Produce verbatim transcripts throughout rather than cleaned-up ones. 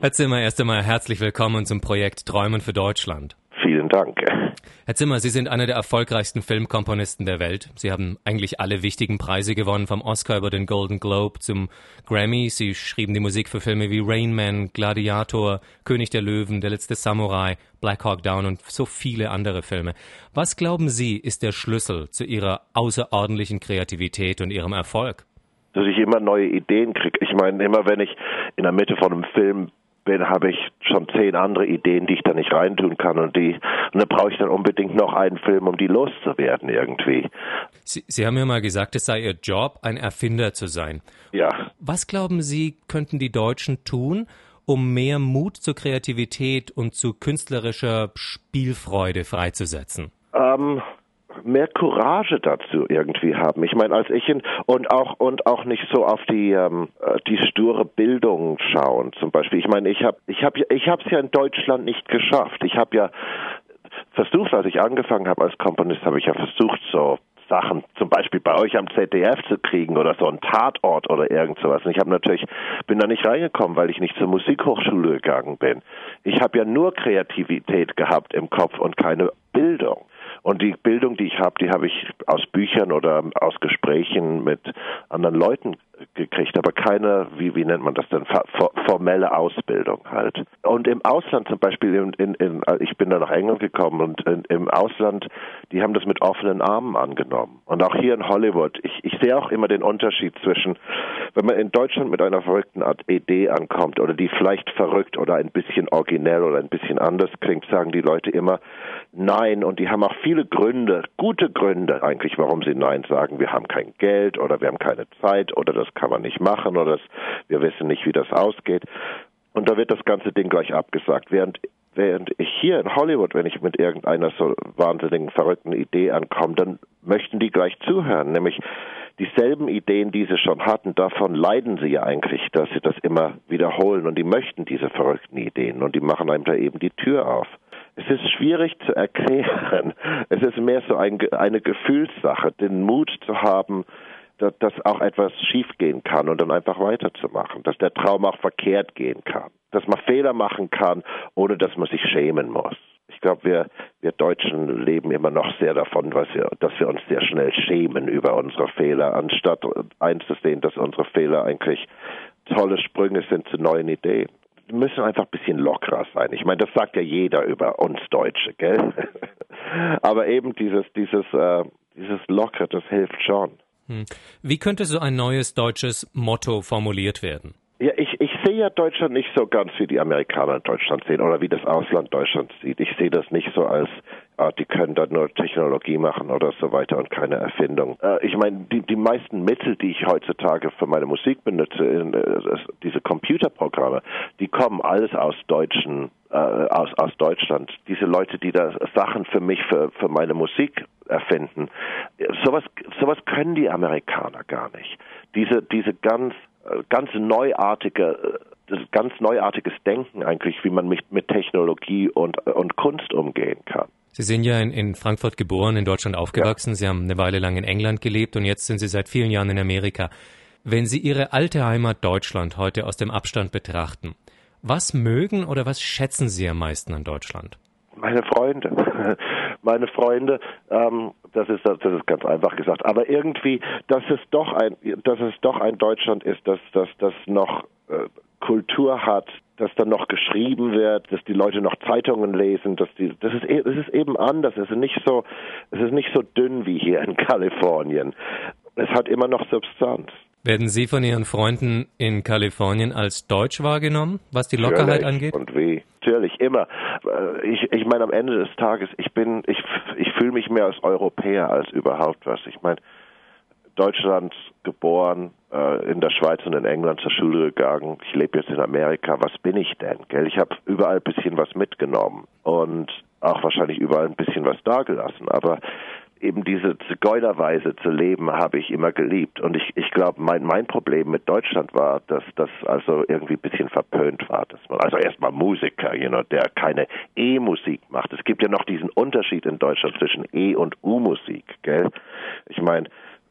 Herr Zimmer, erst einmal herzlich willkommen zum Projekt Träumen für Deutschland. Vielen Dank. Herr Zimmer, Sie sind einer der erfolgreichsten Filmkomponisten der Welt. Sie haben eigentlich alle wichtigen Preise gewonnen, vom Oscar über den Golden Globe zum Grammy. Sie schrieben die Musik für Filme wie Rain Man, Gladiator, König der Löwen, Der letzte Samurai, Black Hawk Down und so viele andere Filme. Was glauben Sie, ist der Schlüssel zu Ihrer außerordentlichen Kreativität und Ihrem Erfolg? Dass ich immer neue Ideen kriege. Ich meine, immer wenn ich in der Mitte von einem Film bin, habe ich schon zehn andere Ideen, die ich da nicht reintun kann und die und da brauche ich dann unbedingt noch einen Film, um die loszuwerden irgendwie. Sie, Sie haben ja mal gesagt, es sei Ihr Job, ein Erfinder zu sein. Ja. Was glauben Sie, könnten die Deutschen tun, um mehr Mut zur Kreativität und zu künstlerischer Spielfreude freizusetzen? Ähm, mehr Courage dazu irgendwie haben. Ich meine, als ich in, und auch und auch nicht so auf die ähm, die sture Bildung schauen. Zum Beispiel, ich meine, ich habe ich habe ich habe es ja in Deutschland nicht geschafft. Ich habe ja versucht, als ich angefangen habe als Komponist, habe ich ja versucht, so Sachen zum Beispiel bei euch am Z D F zu kriegen oder so ein Tatort oder irgend sowas. Und ich habe natürlich, bin da nicht reingekommen, weil ich nicht zur Musikhochschule gegangen bin. Ich habe ja nur Kreativität gehabt im Kopf und keine Bildung. Und die Bildung, die ich habe, die habe ich aus Büchern oder aus Gesprächen mit anderen Leuten gekriegt, aber keine, wie, wie nennt man das denn, formelle Ausbildung halt. Und im Ausland zum Beispiel, in, in, in, ich bin da nach England gekommen und in, im Ausland, die haben das mit offenen Armen angenommen. Und auch hier in Hollywood, ich, ich sehe auch immer den Unterschied zwischen, wenn man in Deutschland mit einer verrückten Art Idee ankommt oder die vielleicht verrückt oder ein bisschen originell oder ein bisschen anders klingt, sagen die Leute immer Nein, und die haben auch viele Gründe, gute Gründe eigentlich, warum sie Nein sagen. Wir haben kein Geld oder wir haben keine Zeit oder das kann man nicht machen oder das, wir wissen nicht, wie das ausgeht. Und da wird das ganze Ding gleich abgesagt. Während, während ich hier in Hollywood, wenn ich mit irgendeiner so wahnsinnigen, verrückten Idee ankomme, dann möchten die gleich zuhören. Nämlich dieselben Ideen, die sie schon hatten, davon leiden sie ja eigentlich, dass sie das immer wiederholen. Und die möchten diese verrückten Ideen und die machen einem da eben die Tür auf. Es ist schwierig zu erklären. Es ist mehr so ein, eine Gefühlssache, den Mut zu haben, dass, dass auch etwas schiefgehen kann und dann einfach weiterzumachen, dass der Traum auch verkehrt gehen kann, dass man Fehler machen kann, ohne dass man sich schämen muss. Ich glaube, wir, wir Deutschen leben immer noch sehr davon, was wir, dass wir uns sehr schnell schämen über unsere Fehler, anstatt einzusehen, dass unsere Fehler eigentlich tolle Sprünge sind zu neuen Ideen. Wir müssen einfach ein bisschen lockerer sein. Ich meine, das sagt ja jeder über uns Deutsche, gell? Aber eben dieses, dieses, äh, dieses Lockere, das hilft schon. Hm. Wie könnte so ein neues deutsches Motto formuliert werden? Ja, ich, ich sehe ja Deutschland nicht so ganz, wie die Amerikaner Deutschland sehen oder wie das Ausland Deutschland sieht. Ich sehe das nicht so als, ah, die können da nur Technologie machen oder so weiter und keine Erfindung. Äh, ich meine, die, die meisten Mittel, die ich heutzutage für meine Musik benutze, in, äh, diese Computerprogramme, die kommen alles aus deutschen, äh, aus, aus Deutschland. Diese Leute, die da Sachen für mich, für, für meine Musik erfinden, sowas, sowas können die Amerikaner gar nicht. Diese, diese ganz ganz neuartige, ganz neuartiges Denken eigentlich, wie man mit, mit Technologie und, und Kunst umgehen kann. Sie sind ja in, in Frankfurt geboren, in Deutschland aufgewachsen. Ja. Sie haben eine Weile lang in England gelebt und jetzt sind Sie seit vielen Jahren in Amerika. Wenn Sie Ihre alte Heimat Deutschland heute aus dem Abstand betrachten, was mögen oder was schätzen Sie am meisten an Deutschland? Meine Freunde, meine Freunde, ähm, das ist das ist ganz einfach gesagt. Aber irgendwie, dass es doch ein, dass es doch ein Deutschland ist, dass das das noch äh, Kultur hat, dass dann noch geschrieben wird, dass die Leute noch Zeitungen lesen, dass die, das ist das ist eben anders. Es ist nicht so, es ist nicht so dünn wie hier in Kalifornien. Es hat immer noch Substanz. Werden Sie von Ihren Freunden in Kalifornien als deutsch wahrgenommen, was die Lockerheit Natürlich. angeht? Und wie? Natürlich, immer. Ich, ich meine, am Ende des Tages, ich bin, ich, ich fühle mich mehr als Europäer als überhaupt was. Ich meine, Deutschland geboren, in der Schweiz und in England zur Schule gegangen. Ich lebe jetzt in Amerika. Was bin ich denn? Gell? Ich habe überall ein bisschen was mitgenommen und auch wahrscheinlich überall ein bisschen was dagelassen. Aber eben diese Zigeunerweise zu leben, habe ich immer geliebt. Und ich, ich glaube, mein, mein Problem mit Deutschland war, dass das also irgendwie ein bisschen verpönt war. Dass man, also erstmal Musiker, you know, der keine E-Musik macht. Es gibt ja noch diesen Unterschied in Deutschland zwischen E- und U-Musik, gell? Ich meine,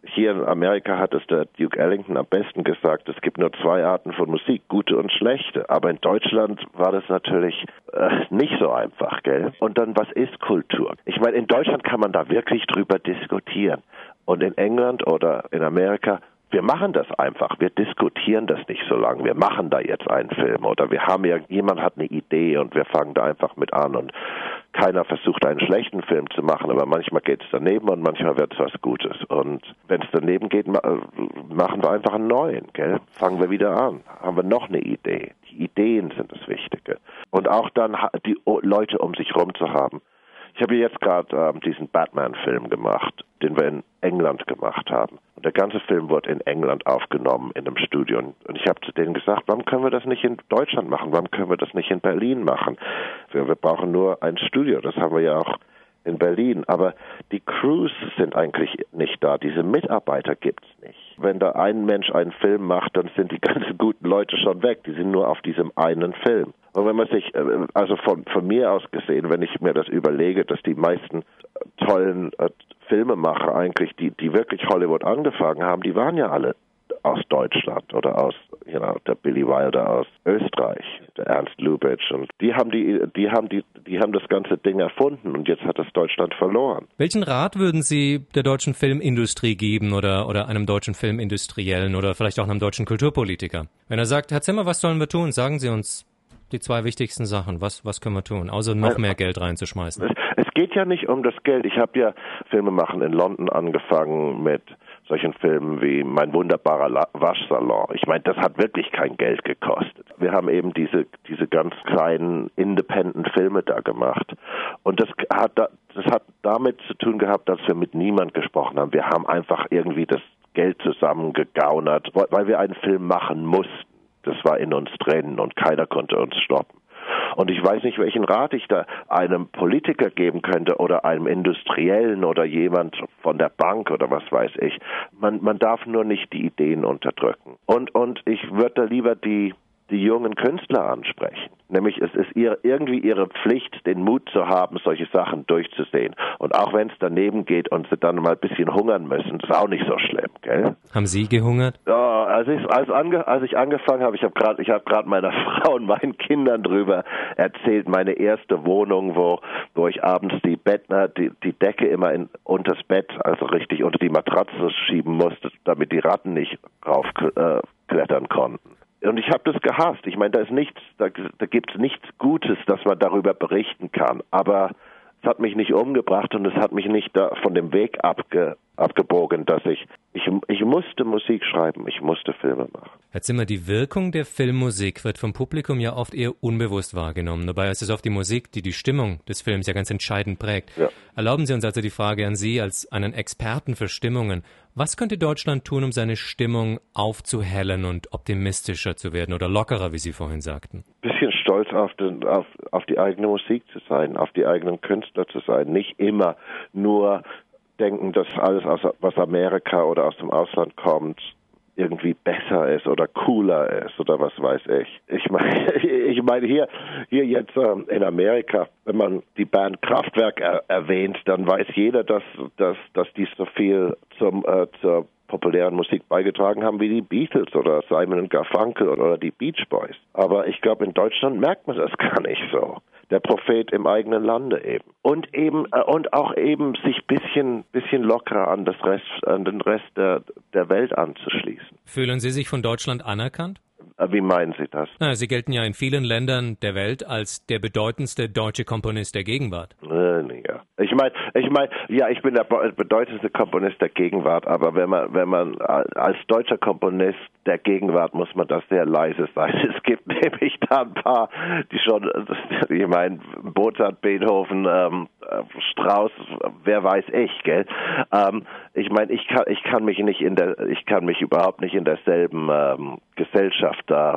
hier in Amerika hat es der Duke Ellington am besten gesagt, es gibt nur zwei Arten von Musik, gute und schlechte. Aber in Deutschland war das natürlich äh, nicht so einfach, gell? Und dann, was ist Kultur? Ich meine, in Deutschland kann man da wirklich drüber diskutieren. Und in England oder in Amerika, wir machen das einfach. Wir diskutieren das nicht so lange. Wir machen da jetzt einen Film oder wir haben ja, jemand hat eine Idee und wir fangen da einfach mit an und keiner versucht einen schlechten Film zu machen, aber manchmal geht es daneben und manchmal wird es was Gutes. Und wenn es daneben geht, machen wir einfach einen neuen, gell? Fangen wir wieder an. Haben wir noch eine Idee. Die Ideen sind das Wichtige. Und auch dann die Leute um sich rum zu haben. Ich habe jetzt gerade ähm, diesen Batman-Film gemacht, den wir in England gemacht haben. Und der ganze Film wurde in England aufgenommen, in einem Studio. Und ich habe zu denen gesagt, warum können wir das nicht in Deutschland machen? Warum können wir das nicht in Berlin machen? Wir, wir brauchen nur ein Studio, das haben wir ja auch in Berlin. Aber die Crews sind eigentlich nicht da. Diese Mitarbeiter gibt's nicht. Wenn da ein Mensch einen Film macht, dann sind die ganzen guten Leute schon weg. Die sind nur auf diesem einen Film. Und wenn man sich, also von, von mir aus gesehen, wenn ich mir das überlege, dass die meisten tollen äh, Filmemacher eigentlich, die, die wirklich Hollywood angefangen haben, die waren ja alle aus Deutschland oder aus, you know, der Billy Wilder aus Österreich, der Ernst Lubitsch, und die haben die, die haben die, die haben das ganze Ding erfunden und jetzt hat das Deutschland verloren. Welchen Rat würden Sie der deutschen Filmindustrie geben oder, oder einem deutschen Filmindustriellen oder vielleicht auch einem deutschen Kulturpolitiker? Wenn er sagt, Herr Zimmer, was sollen wir tun? Sagen Sie uns die zwei wichtigsten Sachen. Was, was können wir tun, außer noch mehr Geld reinzuschmeißen? Es, es geht ja nicht um das Geld. Ich habe ja Filme machen in London angefangen mit solchen Filmen wie Mein wunderbarer La- Waschsalon. Ich meine, das hat wirklich kein Geld gekostet. Wir haben eben diese diese ganz kleinen Independent-Filme da gemacht. Und das hat, da, das hat damit zu tun gehabt, dass wir mit niemand gesprochen haben. Wir haben einfach irgendwie das Geld zusammengegaunert, weil wir einen Film machen mussten. Das war in uns drin und keiner konnte uns stoppen. Und ich weiß nicht, welchen Rat ich da einem Politiker geben könnte oder einem Industriellen oder jemand von der Bank oder was weiß ich. Man, man darf nur nicht die Ideen unterdrücken. Und, und ich würde da lieber die, die jungen Künstler ansprechen. Nämlich es ist ihr, irgendwie ihre Pflicht, den Mut zu haben, solche Sachen durchzusehen. Und auch wenn es daneben geht und sie dann mal ein bisschen hungern müssen, ist auch nicht so schlimm, gell? Haben Sie gehungert? Ja, als ich, als ange, als ich angefangen habe, ich habe gerade ich habe gerade meiner Frau und meinen Kindern drüber erzählt, meine erste Wohnung, wo wo ich abends die Bettner, die, die Decke immer in, unters Bett, also richtig unter die Matratze schieben musste, damit die Ratten nicht raufklettern äh, konnten. Und ich habe das gehasst. Ich meine, da ist nichts, da, da gibt es nichts Gutes, dass man darüber berichten kann. Aber es hat mich nicht umgebracht und es hat mich nicht da von dem Weg abge, abgebogen, dass ich, ich, ich musste Musik schreiben, ich musste Filme machen. Herr Zimmer, die Wirkung der Filmmusik wird vom Publikum ja oft eher unbewusst wahrgenommen. Dabei ist es oft die Musik, die die Stimmung des Films ja ganz entscheidend prägt. Ja. Erlauben Sie uns also die Frage an Sie als einen Experten für Stimmungen. Was könnte Deutschland tun, um seine Stimmung aufzuhellen und optimistischer zu werden oder lockerer, wie Sie vorhin sagten? Ein bisschen stolz auf, den, auf, auf die eigene Musik zu sein, auf die eigenen Künstler zu sein. Nicht immer nur denken, dass alles, aus, was Amerika oder aus dem Ausland kommt, irgendwie besser ist oder cooler ist oder was weiß ich. Ich meine, ich meine hier, hier jetzt ähm, in Amerika, wenn man die Band Kraftwerk er- erwähnt, dann weiß jeder, dass, dass, dass die so viel zum, äh, zur populären Musik beigetragen haben wie die Beatles oder Simon und Garfunkel oder die Beach Boys. Aber ich glaube, in Deutschland merkt man das gar nicht so. Der Prophet im eigenen Lande eben. Und eben äh, und auch eben sich bisschen bisschen lockerer an das Rest an den Rest der der Welt anzuschließen. Fühlen Sie sich von Deutschland anerkannt? Wie meinen Sie das? Na, Sie gelten ja in vielen Ländern der Welt als der bedeutendste deutsche Komponist der Gegenwart. Äh, ja. Ich meine, ich meine, ja, ich bin der bedeutendste Komponist der Gegenwart, aber wenn man, wenn man als deutscher Komponist der Gegenwart muss man das sehr leise sein. Es gibt nämlich da ein paar, die schon, ich meine, Mozart, Beethoven, ähm, Strauss, wer weiß ich, gell? Ähm, ich meine, ich kann, ich kann mich nicht in der, ich kann mich überhaupt nicht in derselben ähm, Gesellschaft da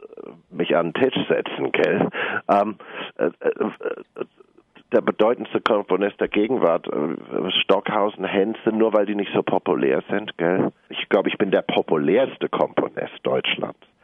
mich an den Tisch setzen, gell? Ähm, äh, äh, der bedeutendste Komponist der Gegenwart, Stockhausen, Henze, nur weil die nicht so populär sind, gell? Ich glaube, ich bin der populärste Komponist Deutschlands.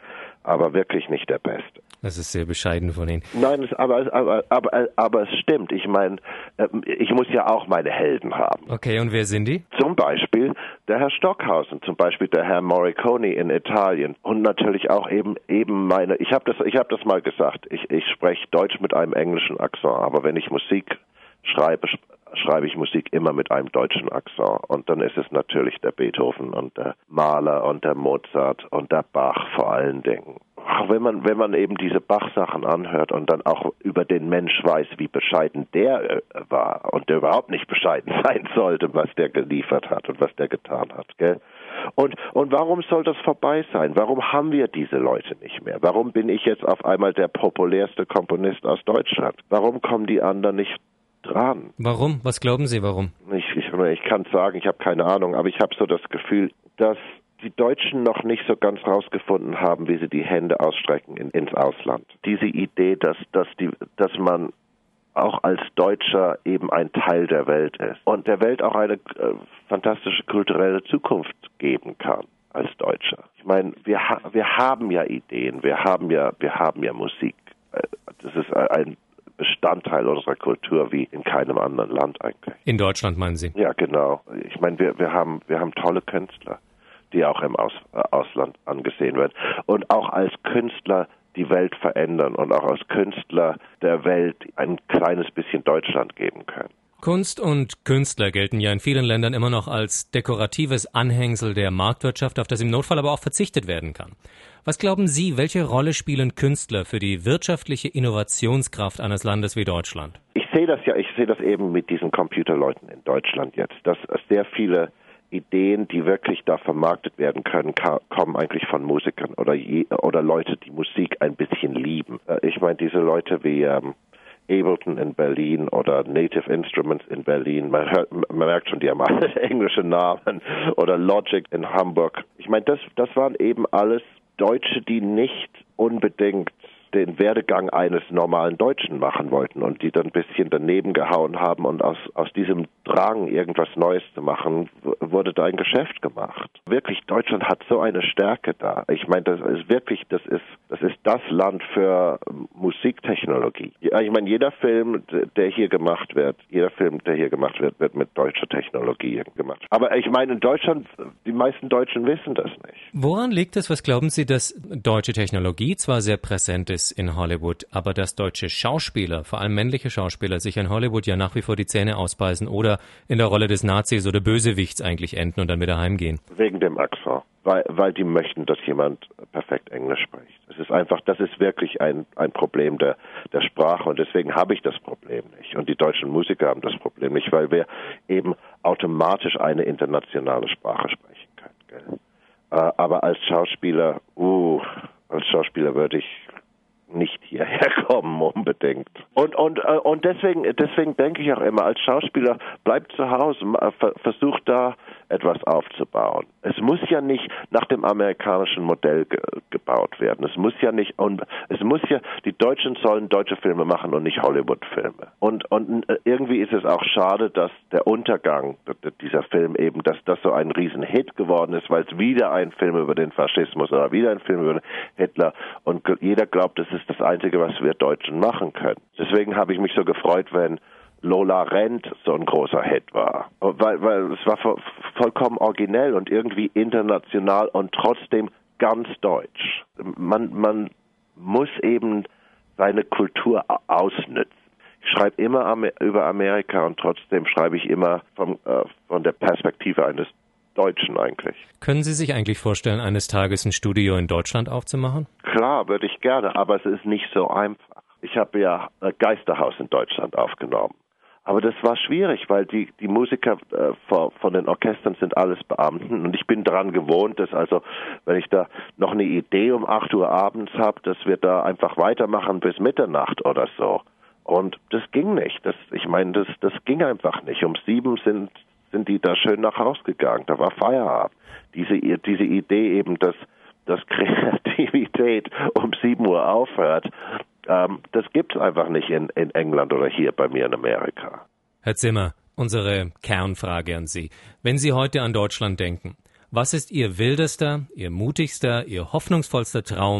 aber wirklich nicht der Beste. Das ist sehr bescheiden von Ihnen. Nein, es, aber, aber, aber, aber es stimmt. Ich meine, ich muss ja auch meine Helden haben. Okay, und wer sind die? Zum Beispiel der Herr Stockhausen, zum Beispiel der Herr Morricone in Italien und natürlich auch eben eben meine. Ich habe das, ich habe das mal gesagt. Ich, ich spreche Deutsch mit einem englischen Akzent, aber wenn ich Musik schreibe, schreibe ich Musik immer mit einem deutschen Akzent. Und dann ist es natürlich der Beethoven und der Mahler und der Mozart und der Bach vor allen Dingen. Auch wenn man, wenn man eben diese Bach-Sachen anhört und dann auch über den Mensch weiß, wie bescheiden der äh, war und der überhaupt nicht bescheiden sein sollte, was der geliefert hat und was der getan hat, gell? Und, und warum soll das vorbei sein? Warum haben wir diese Leute nicht mehr? Warum bin ich jetzt auf einmal der populärste Komponist aus Deutschland? Warum kommen die anderen nicht dran? Warum? Was glauben Sie, warum? Ich, ich, ich kann es sagen, ich habe keine Ahnung, aber ich habe so das Gefühl, dass die Deutschen noch nicht so ganz rausgefunden haben, wie sie die Hände ausstrecken in, ins Ausland. Diese Idee, dass, dass, die, dass man auch als Deutscher eben ein Teil der Welt ist und der Welt auch eine äh, fantastische kulturelle Zukunft geben kann als Deutscher. Ich meine, wir, ha- wir haben ja Ideen, wir haben ja, wir haben ja Musik. Das ist ein Bestandteil unserer Kultur wie in keinem anderen Land eigentlich. In Deutschland meinen Sie? Ja, genau. Ich meine, wir, wir haben, wir haben tolle Künstler, die auch im Aus, äh, Ausland angesehen werden und auch als Künstler die Welt verändern und auch als Künstler der Welt ein kleines bisschen Deutschland geben können. Kunst und Künstler gelten ja in vielen Ländern immer noch als dekoratives Anhängsel der Marktwirtschaft, auf das im Notfall aber auch verzichtet werden kann. Was glauben Sie, welche Rolle spielen Künstler für die wirtschaftliche Innovationskraft eines Landes wie Deutschland? Ich sehe das ja, ich sehe das eben mit diesen Computerleuten in Deutschland jetzt, dass sehr viele Ideen, die wirklich da vermarktet werden können, kommen eigentlich von Musikern oder je, oder Leute, die Musik ein bisschen lieben. Ich meine, diese Leute wie ähm, Ableton in Berlin oder Native Instruments in Berlin, man, hört, man merkt schon, die haben alle englische Namen, oder Logic in Hamburg. Ich meine, das, das waren eben alles Deutsche, die nicht unbedingt den Werdegang eines normalen Deutschen machen wollten und die dann ein bisschen daneben gehauen haben und aus, aus diesem Drang, irgendwas Neues zu machen, wurde da ein Geschäft gemacht. Wirklich, Deutschland hat so eine Stärke da. Ich meine, das ist wirklich, das ist, das ist das Land für Musiktechnologie. Ja, ich meine, jeder Film, der hier gemacht wird, jeder Film, der hier gemacht wird, wird mit deutscher Technologie gemacht. Aber ich meine, in Deutschland, die meisten Deutschen wissen das nicht. Woran liegt es, was glauben Sie, dass deutsche Technologie zwar sehr präsent ist in Hollywood, aber dass deutsche Schauspieler, vor allem männliche Schauspieler, sich in Hollywood ja nach wie vor die Zähne ausbeißen oder in der Rolle des Nazis oder Bösewichts eigentlich enden und dann wieder heimgehen? Wegen dem Akzent, weil, weil die möchten, dass jemand perfekt Englisch spricht. Es ist einfach, das ist wirklich ein, ein Problem der, der Sprache und deswegen habe ich das Problem nicht. Und die deutschen Musiker haben das Problem nicht, weil wir eben automatisch eine internationale Sprache sprechen können. Gell? Aber als Schauspieler, uh, als Schauspieler würde ich nicht hierher kommen unbedingt. Und und und deswegen deswegen denke ich auch immer, als Schauspieler bleibt zu Hause, versucht da etwas aufzubauen. Es muss ja nicht nach dem amerikanischen Modell ge- gebaut werden. Es muss ja nicht und es muss ja die Deutschen sollen deutsche Filme machen und nicht Hollywood-Filme. Und und irgendwie ist es auch schade, dass der Untergang dieser Film eben, dass das so ein Riesenhit geworden ist, weil es wieder ein Film über den Faschismus oder wieder ein Film über Hitler und jeder glaubt, das ist das Einzige, was wir Deutschen machen können. Deswegen habe ich mich so gefreut, wenn Lola Rent so ein großer Hit war. Weil, weil es war vo- vollkommen originell und irgendwie international und trotzdem ganz deutsch. Man, man muss eben seine Kultur ausnützen. Ich schreibe immer Amer- über Amerika und trotzdem schreibe ich immer vom, äh, von der Perspektive eines Deutschen eigentlich. Können Sie sich eigentlich vorstellen, eines Tages ein Studio in Deutschland aufzumachen? Klar, würde ich gerne, aber es ist nicht so einfach. Ich habe ja Geisterhaus in Deutschland aufgenommen. Aber das war schwierig, weil die, die Musiker äh, von, von den Orchestern sind alles Beamten und ich bin daran gewohnt, dass also, wenn ich da noch eine Idee um acht Uhr abends habe, dass wir da einfach weitermachen bis Mitternacht oder so. Und das ging nicht. Das, ich meine, das, das ging einfach nicht. Um sieben sind, sind die da schön nach Hause gegangen. Da war Feierabend. Diese, diese Idee eben, dass, dass Kreativität um sieben Uhr aufhört, Ähm, das gibt es einfach nicht in, in England oder hier bei mir in Amerika. Herr Zimmer, unsere Kernfrage an Sie. Wenn Sie heute an Deutschland denken, was ist Ihr wildester, Ihr mutigster, Ihr hoffnungsvollster Traum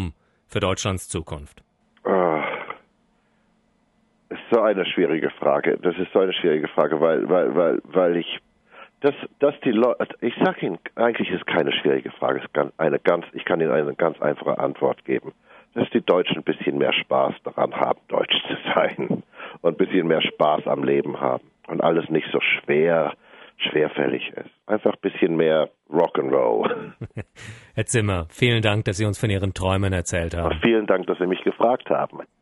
für Deutschlands Zukunft? Oh, ist so eine schwierige Frage. Das ist so eine schwierige Frage, weil, weil, weil, weil ich, dass, dass die Leute, ich sage Ihnen, eigentlich ist keine schwierige Frage, es ist eine ganz, ich kann Ihnen eine ganz einfache Antwort geben. Dass die Deutschen ein bisschen mehr Spaß daran haben, Deutsch zu sein und ein bisschen mehr Spaß am Leben haben und alles nicht so schwer, schwerfällig ist. Einfach ein bisschen mehr Rock'n'Roll. Herr Zimmer, vielen Dank, dass Sie uns von Ihren Träumen erzählt haben. Vielen Dank, dass Sie mich gefragt haben.